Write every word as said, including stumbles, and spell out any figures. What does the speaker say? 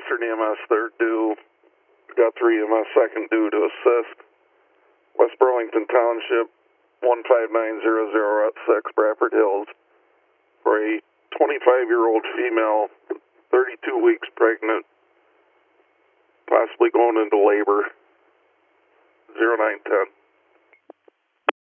Western E M S, third due. Guthrie E M S, second due to assist. West Burlington Township, one five nine zero zero at six, Bradford Hills, for a twenty-five-year-old female, thirty-two weeks pregnant, possibly going into labor, zero nine ten.